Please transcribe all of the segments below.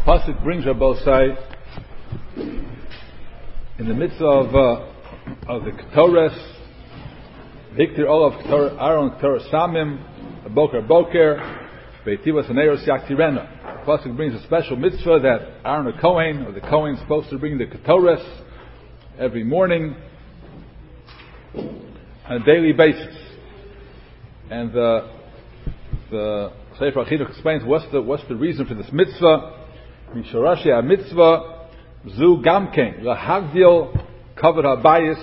Pasuk brings Rabbosai in the midst of the Ketores, Victor Olav Aaron Ketores Samim, Boker, Beitivas Aneros Yaktirena. Pasuk brings a special mitzvah that Aaron the Kohen, or the Kohen, is supposed to bring the Ketores every morning on a daily basis. And the Sefer HaChinuch explains what's the reason for this mitzvah. Misharashi ha-mitzvah zu gamken lahagdil kavod habayis,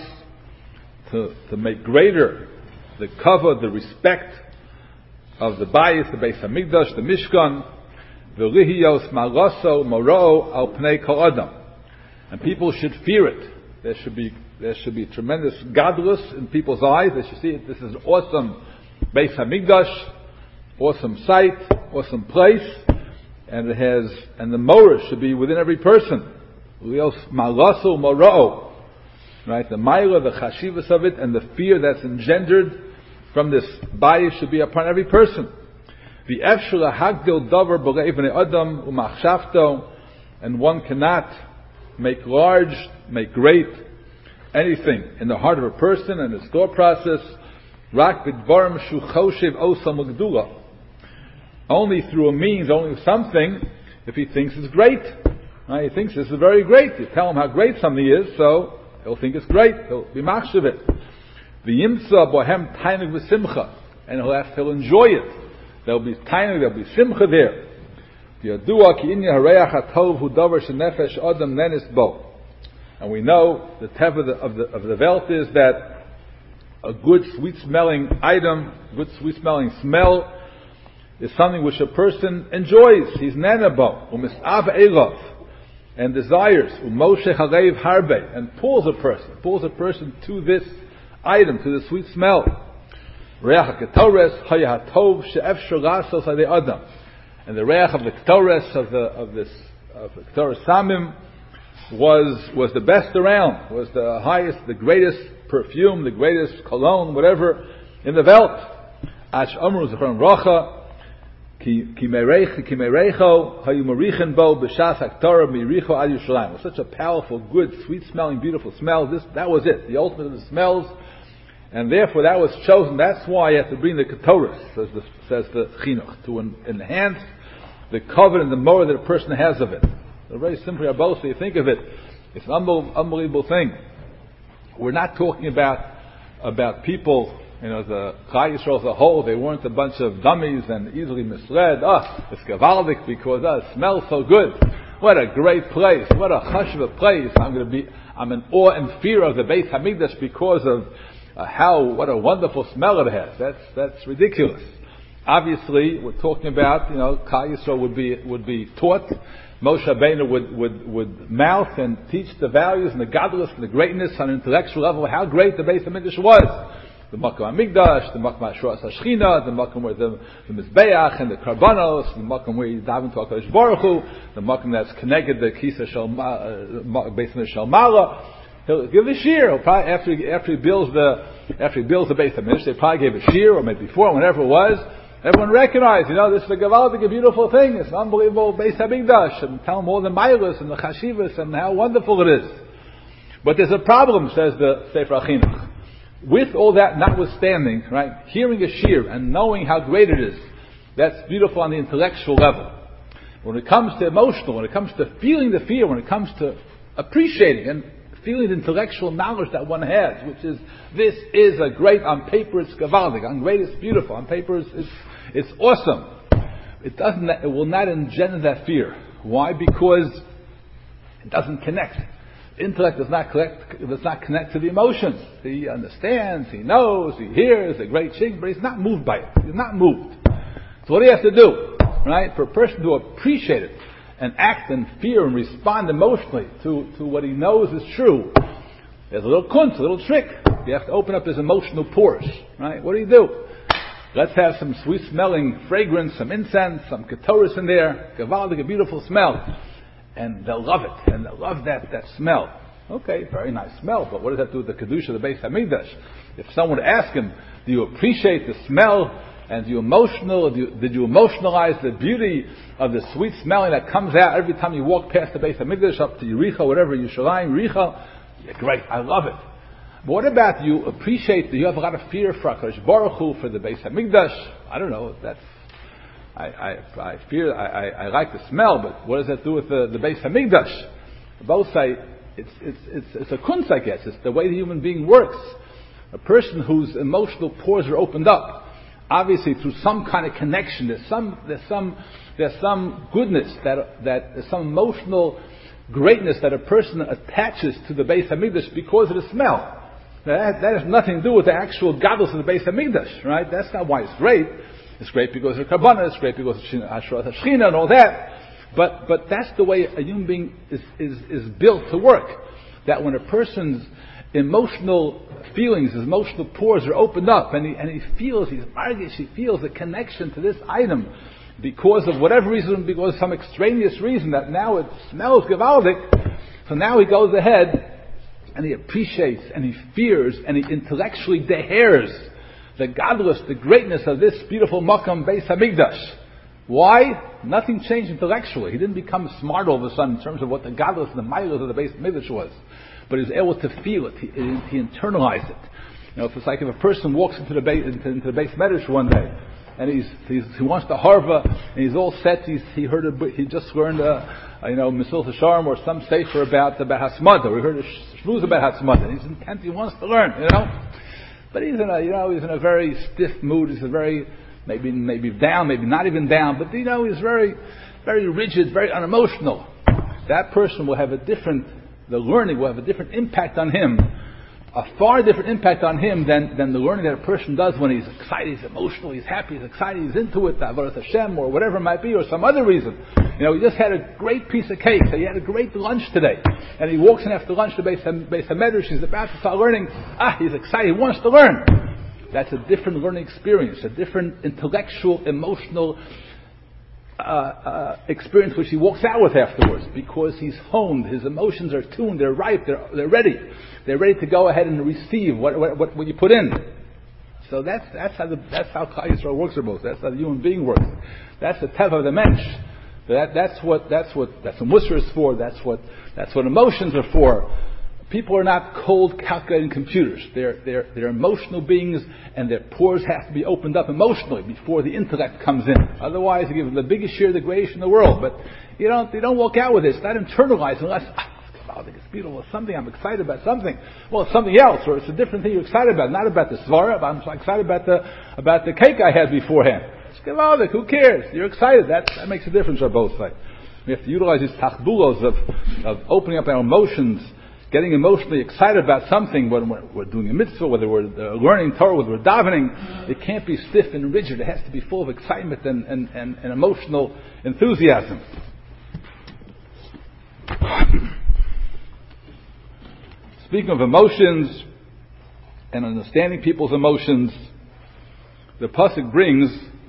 to make greater the kavod, the respect of the bayis, the Beis Hamikdash, the Mishkan, v'lihiyos malaso moro al pnei kol adam, and people should fear it. There should be tremendous gadlus in people's eyes. They should see it. This is an awesome Beis Hamikdash, awesome site, awesome place. And the morah should be within every person. Malasu mora'o, right? The ma'ila, the chashivas of it, and the fear that's engendered from this bayis should be upon every person. The efshula hagdil davar b'lei bnei adam umachshavto, and one cannot make large, make great anything in the heart of a person and his thought process. Rak b'dvarim shu choshev osam l'gdula. Only through a means, only something, if he thinks it's great. Right? He thinks this is very great. You tell him how great something is, so he'll think it's great. He'll be machshav it. V'yimtza bohem tainug v'simcha, and he'll enjoy it. There'll be tainug, there'll be simcha there. V'yadua ki inya hareach hatov hu davar shenefesh adam nenis bo. And we know the teva of the Welt is that a good sweet smelling item, good sweet smelling smell, is something which a person enjoys. He's nanabo, umisav elov, and desires, umoshe halev harbe, and pulls a person to this item, to the sweet smell. Reach haketores hayahatov she'efshor lasos alei adam, and the reach of the ketores of the ketores samim was the best around, was the highest, the greatest perfume, the greatest cologne, whatever in the Welt. Ash amru zechron rocha. Such a powerful, good, sweet-smelling, beautiful smell. That was it, the ultimate of the smells, and therefore that was chosen. That's why you have to bring the ketores, says the chinuch, to enhance the covet and the morah that a person has of it. So very simply, so you think of it, it's an unbelievable thing. We're not talking about people. The Klal Yisrael as a whole, they weren't a bunch of dummies and easily misled. It's gavaldik because it smells so good. What a great place. What a hush of a place. I'm in awe and fear of the Beis Hamikdash because of what a wonderful smell it has. That's ridiculous. Obviously, we're talking about, Klal Yisrael would be taught. Moshe Rabbeinu would mouth and teach the values and the godliness and the greatness on an intellectual level, how great the Beis Hamikdash was. The Makom HaMikdash, the Makom HaShuras HaShechina, the Makom where the Mizbeach and the Karbanos, the Makom where you dive into HaKadosh Baruch Hu, the Makom that's connected the Kisa Shel Mala. He'll give a shir. He'll probably, after he builds the Beis Hamikdash, they probably gave a shir, or maybe before, whenever it was. Everyone recognized, this is a gavaldik, a beautiful thing. It's an unbelievable Beis Hamikdash, and tell them all the mailas and the chashivas and how wonderful it is. But there's a problem, says the Sefer HaChinuch. With all that notwithstanding, right, hearing a shir and knowing how great it is, that's beautiful on the intellectual level. When it comes to emotional, when it comes to feeling the fear, when it comes to appreciating and feeling the intellectual knowledge that one has, which is, this is a great, on paper it's gavaldik, on great it's beautiful, on paper it's awesome. It will not engender that fear. Why? Because it doesn't connect. Intellect does not connect to the emotions. He understands, he knows, he hears a great thing, but he's not moved by it. He's not moved. So what do you have to do? Right? For a person to appreciate it and act in fear and respond emotionally to what he knows is true, there's a little kunz, a little trick. You have to open up his emotional pores. Right? What do? Let's have some sweet smelling fragrance, some incense, some ketores in there, gavaldik, a beautiful smell. And they'll love it, and they'll love that smell. Okay, very nice smell, but what does that do with the kedusha of the Beis Hamikdash? If someone would ask him, do you appreciate the smell And did you emotionalize the beauty of the sweet smelling that comes out every time you walk past the Beis Hamikdash up to Yericho, whatever, Yerushalayim, Yericho? Yeah, great, I love it. But what about you appreciate that you have a lot of fear for HaKadosh Baruch Hu, for the Beis Hamikdash? I don't know, I fear, I like the smell, but what does that do with the Beis Hamikdash? Both say, it's a kunst, I guess. It's the way the human being works. A person whose emotional pores are opened up, obviously through some kind of connection, there's some goodness, there's some emotional greatness that a person attaches to the Beis Hamikdash because of the smell. That has nothing to do with the actual gadlus of the Beis Hamikdash, right? That's not why it's great. It's great because of Kabbalah, it's great because of Hashrat HaShechina and all that. But that's the way a human being is built to work. That when a person's emotional feelings, his emotional pores are opened up, and he feels a connection to this item because of whatever reason, because of some extraneous reason that now it smells gewaldic. So now he goes ahead and he appreciates and he fears and he intellectually deheres the godless, the greatness of this beautiful Makam Beis Hamikdash. Why? Nothing changed intellectually. He didn't become smart all of a sudden in terms of what the godless and the milos of the Beis Hamikdash was. But he was able to feel it. He internalized it. It's like if a person walks into the Beis Hamikdash one day, and he wants to harva, and he's all set. He just learned Mesilas Yesharim or some sefer about Hasmada, or he heard a shmuz about Hasmada, and he's intent. He wants to learn, But he's in a very stiff mood. He's maybe down, maybe not even down, but he's very, very rigid, very unemotional. That person will have the learning will have a different impact on him, a far different impact on him than the learning that a person does when he's excited, he's emotional, he's happy, he's excited, he's into it, Avodas Hashem, or whatever it might be, or some other reason. He just had a great piece of cake, so he had a great lunch today, and he walks in after lunch to Beis Hamikdash, he's about to start learning, he's excited, he wants to learn. That's a different learning experience, a different intellectual, emotional experience which he walks out with afterwards, because he's honed, his emotions are tuned, they're ripe, they're ready. They're ready to go ahead and receive what you put in. So that's how Klal Yisrael works, that's how the human being works. That's the teva of the mensch. That's what Musar is for. That's what emotions are for. People are not cold, calculating computers. They're emotional beings, and their pores have to be opened up emotionally before the intellect comes in. Otherwise, you give the biggest share, the greatest in the world. But they don't walk out with this. It's not internalized unless it's beautiful. It's something I'm excited about. Something. Well, it's something else, or it's a different thing you're excited about. Not about the svara. I'm excited about the cake I had beforehand. It's gewaldic. Who cares? You're excited. That makes a difference on both sides. We have to utilize these tachbulos of opening up our emotions, getting emotionally excited about something, when we're doing a mitzvah, whether we're learning Torah, whether we're davening. It can't be stiff and rigid. It has to be full of excitement and emotional enthusiasm. Speaking of emotions and understanding people's emotions, the pasuk brings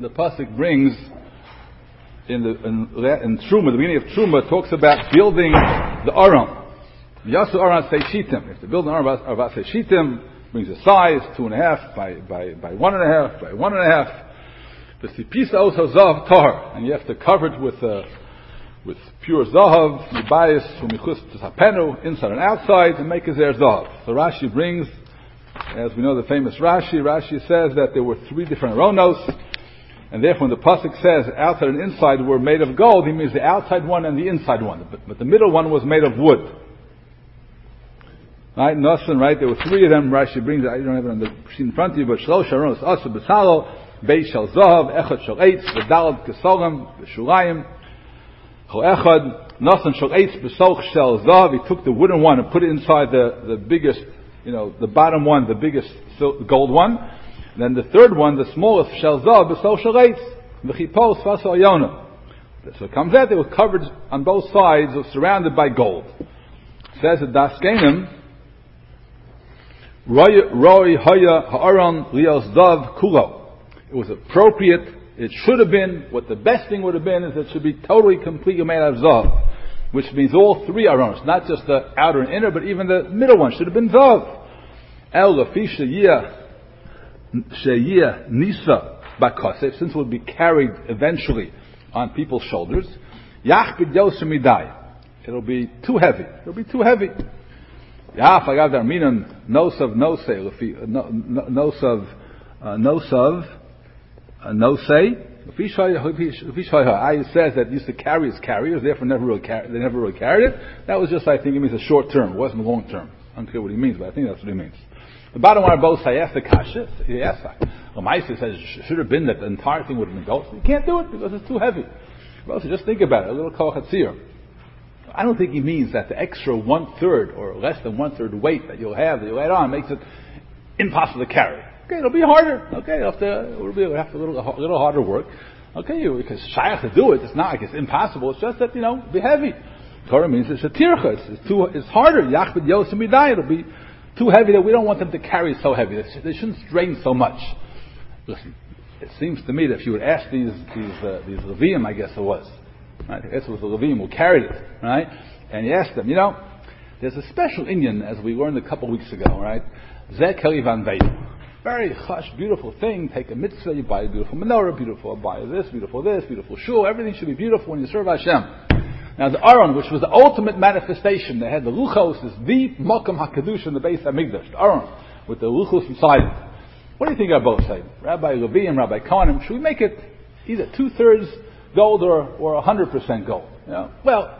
in Truma, the beginning of Truma, talks about building the Aron. Yasu Aron Seishitim. If to build an Aron of Seishitim, brings a size 2.5 by 1.5 by 1.5. The Sipisa also Zav Tar, and you have to cover it with pure Zahav, Yibayis, Umichus Tzapenu, inside and outside, and make a Zer Zahav. So Rashi brings, as we know the famous Rashi says that there were 3 different Aronos, and therefore when the pasuk says outside and inside were made of gold, he means the outside one and the inside one, but the middle one was made of wood. Right, Nasan, right, there were 3 of them. Rashi brings it, I don't have it on the sheet in front of you, but Shlosh Aronos Asa B'Salo, Beis Shel Zahav, Echad Shel Eitz, V'Dalad Kesolim, V'Shulayim, Echad, Nasan Shel Eitz, B'Soch Shel Zahav. He took the wooden one and put it inside the biggest, the bottom one, the biggest gold one. And then the third one, the smallest, Shel Zahav, B'Soch Shel Eitz, V'Chipos Fasal Yonah. So it comes out, they were covered on both sides, surrounded by gold. It says at Das Kenim, Roy Haya Ha'aron Lios Dav Kulo. It was appropriate. It should have been. What the best thing would have been is it should be totally completely made out of Zav, which means all 3 Arons, not just the outer and inner, but even the middle one should have been Zav. El Lafi Sheyeh Nisa bakosef, since it would be carried eventually on people's shoulders, yachbid yoser midai. It'll be too heavy. It'll be too heavy. Yaf agav darminan nosav nosei nosav nosei. I says that used to carry his carriers, therefore they never really carried it. That was just, I think, it means a short term. It wasn't long term. Unclear what he means, but I think that's what he means. The bottom line, both say, asked the kasha. He asked, Lamaisa says, should have been that the entire thing would have been gold. You can't do it because it's too heavy. Well, so just think about it. A little kochatzir. I don't think he means that the extra 1/3 or less than 1/3 weight that you'll add on makes it impossible to carry. Okay, it'll be harder. Okay, it'll have to a little harder work. Okay, because shayach to do it, it's not like it's impossible. It's just that it'll be heavy. Torah means it's a tircha. It's harder. Yachbid yosim midai. It'll be too heavy that we don't want them to carry so heavy. They shouldn't strain so much. Listen, it seems to me that if you would ask these Levium, I guess it was. Right? I guess it was the Levium who carried it, right? And you asked them, there's a special Indian, as we learned a couple of weeks ago, right? Zeh Keli Van Veyu. Very hush, beautiful thing. Take a mitzvah, you buy a beautiful menorah, beautiful, buy this, beautiful shul. Everything should be beautiful when you serve Hashem. Now the Aron, which was the ultimate manifestation, they had the Luchos, is the Mokum HaKadosh in the Beis HaMikdash. The Aron, with the Luchos inside it. What do you think I both say? Rabbi Levium, Rabbi Kohanim, should we make it either 2/3 gold or 100% gold? Well,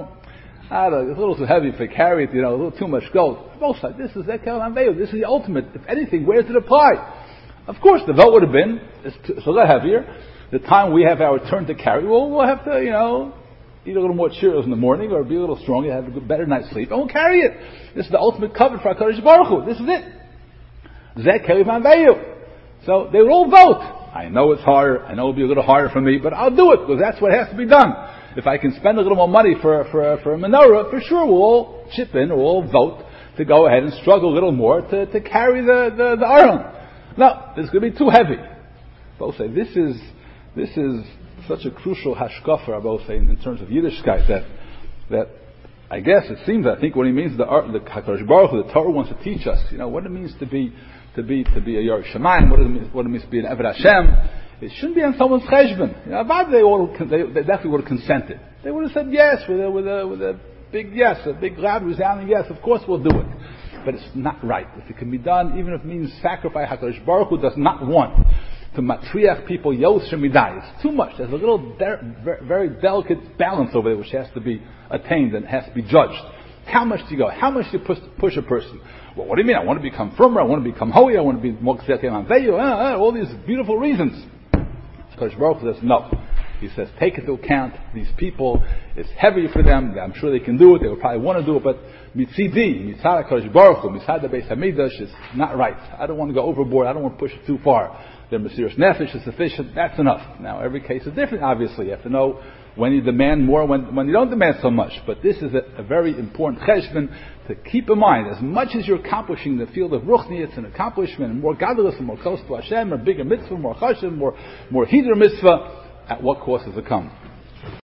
I don't know, it's a little too heavy for carry it, a little too much gold. Both sides, this is Zekel Hanveyu, this is the ultimate. If anything, where does it apply? Of course, the vote would have been, it's a little heavier. The time we have our turn to carry, we'll have to, eat a little more Cheerios in the morning, or be a little stronger, have a better night's sleep, and we'll carry it. This is the ultimate covenant for HaKadosh Baruch Hu. This is it. Zekel Hanveyu. So they would all vote. I know it's harder, I know it'll be a little harder for me, but I'll do it, because that's what has to be done. If I can spend a little more money for a menorah, for sure we'll all chip in, or we'll all vote to go ahead and struggle a little more to carry the Aron. No, it's going to be too heavy. Both say this is such a crucial hashkafa, both say, in terms of Yiddishkeit, that I guess it seems, I think what he means, the HaKadosh Baruch Hu, the Torah wants to teach us, what it means to be a Yerei Shamayim, what it means to be an Eved Hashem. It shouldn't be on someone's cheshbon. They definitely would have consented. They would have said yes with a big yes, a big loud resounding yes. Of course we'll do it. But it's not right. If it can be done, even if it means sacrifice, HaKadosh Baruch Hu does not want to matriach people yoser midai. It's too much. There's a little very delicate balance over there which has to be attained and has to be judged. How much do you go? How much do you push a person? Well, what do you mean? I want to become firmer. I want to become holy. I want to be more all these beautiful reasons. HaKadosh Baruch Hu says no. He says take into account these people. It's heavy for them. I'm sure they can do it. They will probably want to do it, but mitzad HaKadosh Baruch Hu, mitzad the Beis Hamikdash is not right. I don't want to go overboard. I don't want to push it too far. Their Mesiras Nefesh is sufficient. That's enough. Now every case is different. Obviously, you have to know when you demand more, when you don't demand so much. But this is a very important cheshbon to keep in mind. As much as you're accomplishing in the field of ruchnius and accomplishment, and more godliness, and more close to Hashem, or bigger mitzvah, more chashem, more hider mitzvah, at what cost does it come?